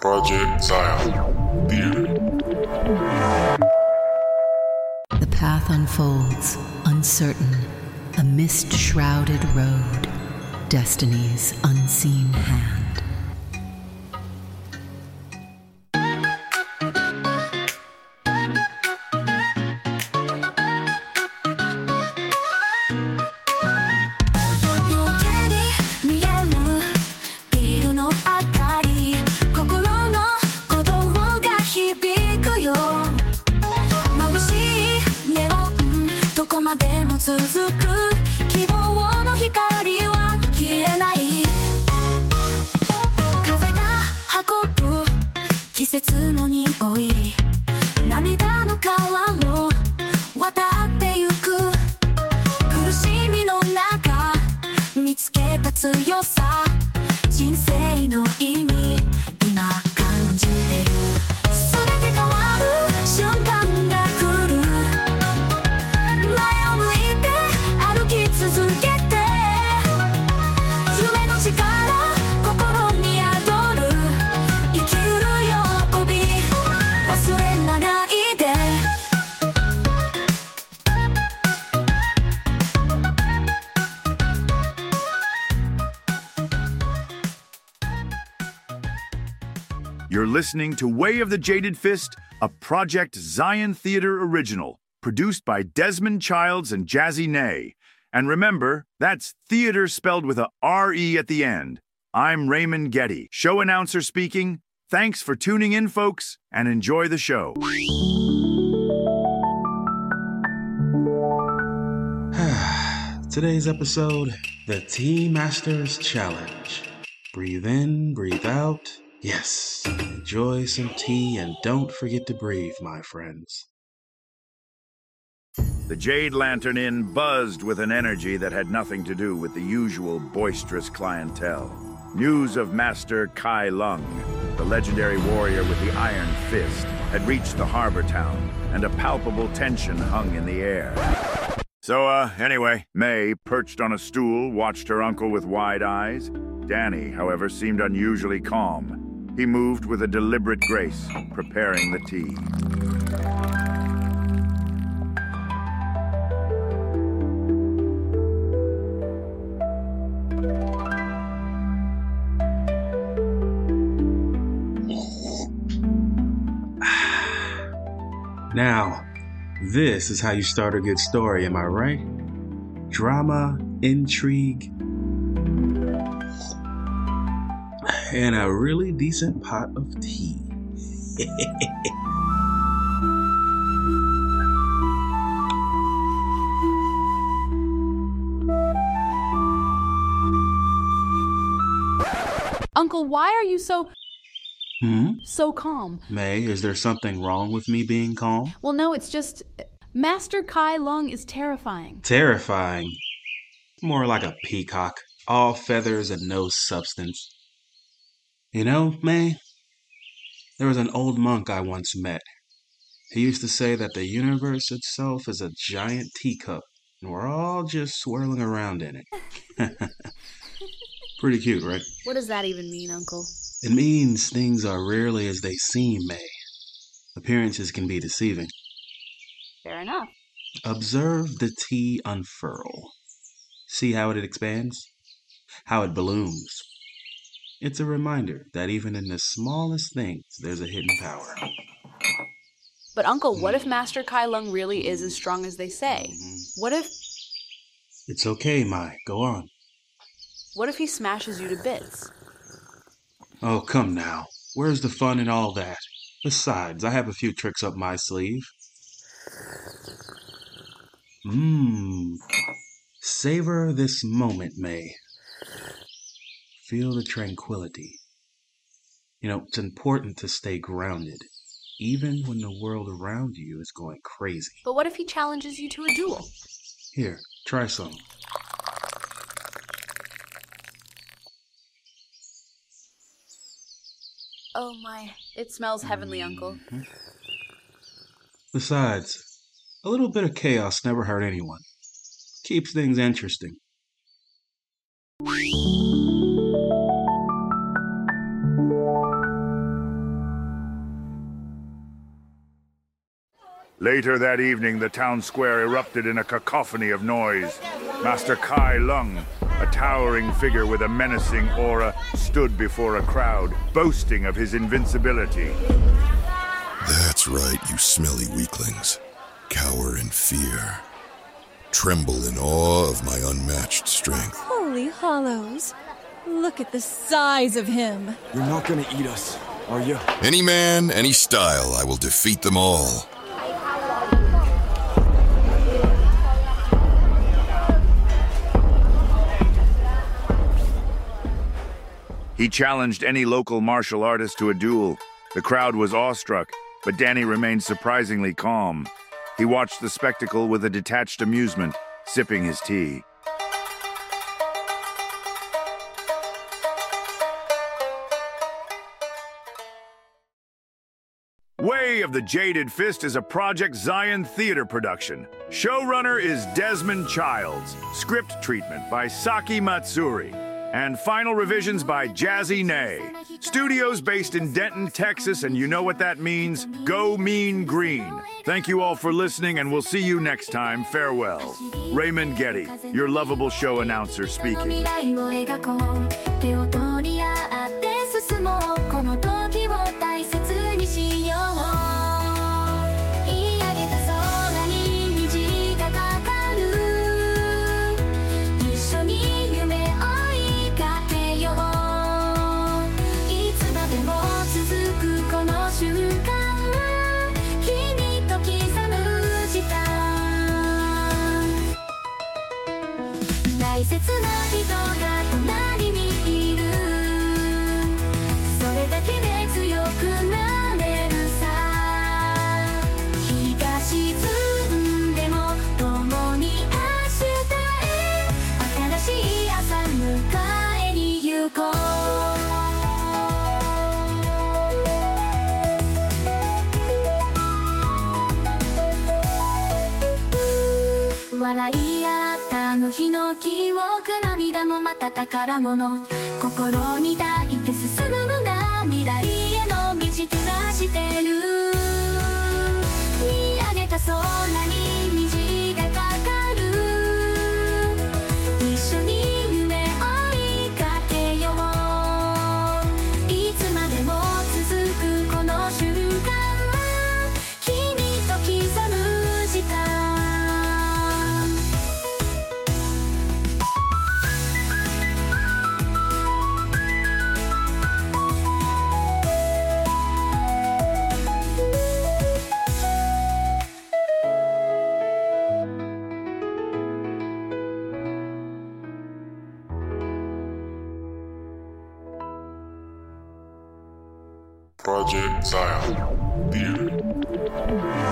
Project Zion Theater. The path unfolds, uncertain, a mist-shrouded road, destiny's unseen hand. You're listening to Way of the Jaded Fist, a Project Zion Theater original, produced by Desmond Childs and Jazzy Nay. And remember, that's theater spelled with a R-E at the end. I'm Raymond Getty, show announcer speaking. Thanks for tuning in, folks, and enjoy the show. Today's episode, the Tea Masters Challenge. Breathe in, breathe out. Yes, enjoy some tea and don't forget to breathe, my friends. The Jade Lantern Inn buzzed with an energy that had nothing to do with the usual boisterous clientele. News of Master Kai Lung, the legendary warrior with the Iron Fist, had reached the harbor town, and a palpable tension hung in the air. So, anyway, May, perched on a stool, watched her uncle with wide eyes. Danny, however, seemed unusually calm. He moved with a deliberate grace, preparing the tea. Now, this is how you start a good story, am I right? Drama, intrigue, and a really decent pot of tea. Uncle, why are you so calm? May, is there something wrong with me being calm? Well, no, it's just Master Kai Lung is terrifying. Terrifying? More like a peacock, all feathers and no substance. You know, May, there was an old monk I once met. He used to say that the universe itself is a giant teacup, and we're all just swirling around in it. Pretty cute, right? What does that even mean, Uncle? It means things are rarely as they seem, May. Appearances can be deceiving. Fair enough. Observe the tea unfurl. See how it expands? How it blooms. It's a reminder that even in the smallest things, there's a hidden power. But Uncle, what if Master Kai Lung really is as strong as they say? What if... It's okay, Mai. Go on. What if he smashes you to bits? Oh, come now. Where's the fun in all that? Besides, I have a few tricks up my sleeve. Savor this moment, May. Feel the tranquility. You know, it's important to stay grounded, even when the world around you is going crazy. But what if he challenges you to a duel? Here, try some. Oh my, it smells heavenly, Uncle. Besides, a little bit of chaos never hurt anyone. Keeps things interesting. Later that evening, the town square erupted in a cacophony of noise. Master Kai Lung, a towering figure with a menacing aura, stood before a crowd, boasting of his invincibility. That's right, you smelly weaklings. Cower in fear. Tremble in awe of my unmatched strength. Holy Hollows. Look at the size of him. You're not gonna eat us, are you? Any man, any style, I will defeat them all. He challenged any local martial artist to a duel. The crowd was awestruck, but Danny remained surprisingly calm. He watched the spectacle with a detached amusement, sipping his tea. Way of the Jaded Fist is a Project Zion theater production. Showrunner is Desmond Childs. Script treatment by Saki Matsuri. And final revisions by Jazzy Nay. Studios based in Denton, Texas, and you know what that means. Go Mean Green. Thank you all for listening, and we'll see you next time. Farewell. Raymond Getty, your lovable show announcer speaking. 笑い合ったあの日の記憶、涙もまた宝物、心に抱いて進むのが未来への道照らしてる。見上げた空に虹がかかる。一緒に夢追いかけよう。いつまでも続くこの瞬間、君と刻む時間。 Project Zion Theater.